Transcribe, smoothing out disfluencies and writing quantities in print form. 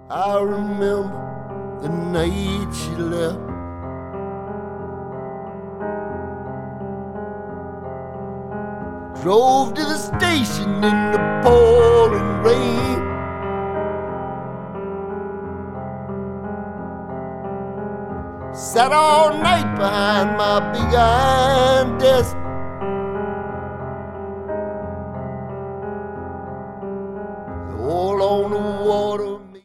I remember the night she left. Drove to the station in the pouring rain. Sat all night behind my big iron desk.